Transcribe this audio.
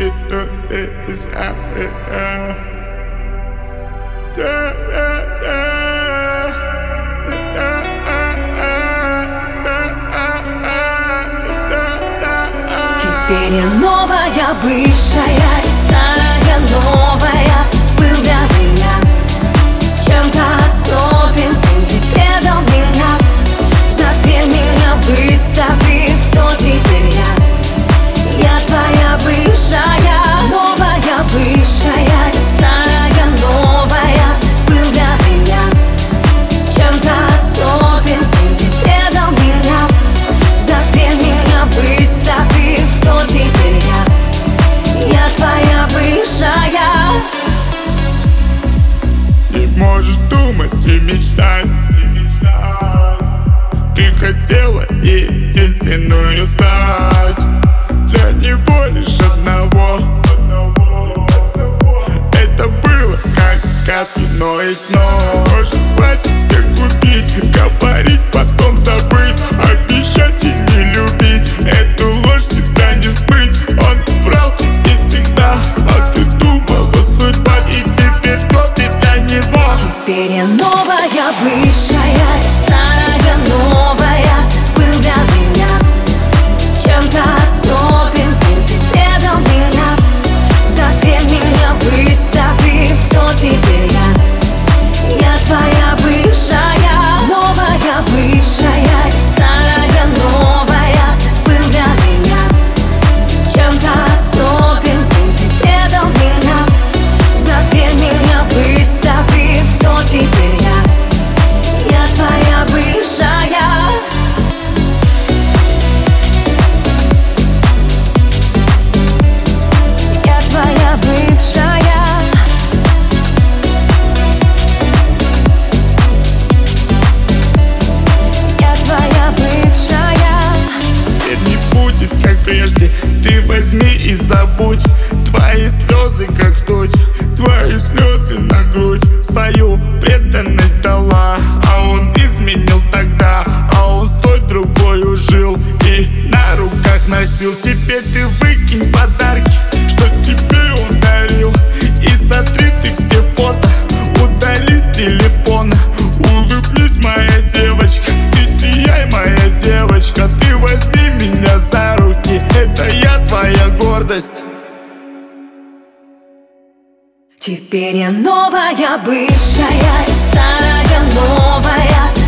Теперь я новая, бывшая и старая новая. Был для меня чем-то особенным, ты предал меня, забей меня, выставив, кто теперь я твоя бывшая, новая, бывшая и старая новая. Был для меня чем-то особенным, ты предал меня, забей меня, выставив, кто теперь я твоя бывшая. Не можешь думать и мечтать. Ты хотела единственную стать, для него лишь одного. Это было как в сказке, но и снова. Может, хватит всех купить, говорить, потом забыть, обещать и не любить. Эту ложь всегда не смыть. Он врал тебе всегда, а ты думала судьба, и теперь кто ты для него? Теперь я новая, бывшая и старая новая. Был для меня чем-то особенным, ты предал меня, забей меня, выставив, кто теперь я твоя бывшая, новая, бывшая и старая новая. Был для меня чем-то особенным, ты предал меня, забей меня, выставив, кто теперь я твоя бывшая. Я твоя бывшая. Я твоя бывшая. Теперь не будет, как прежде. Ты возьми и забудь твои слезы, как ртуть, твои слезы на грудь. Свою преданность дала, а он изменил тогда, а он с той другой жил и на руках носил. Теперь ты выкинь подарки, что тебе он дарил, и сотри ты все фото, удали с телефона. Улыбнись, моя девочка, ты сияй, моя девочка. Ты возьми меня за руки, это я твоя гордость. Теперь я новая, бывшая и старая новая.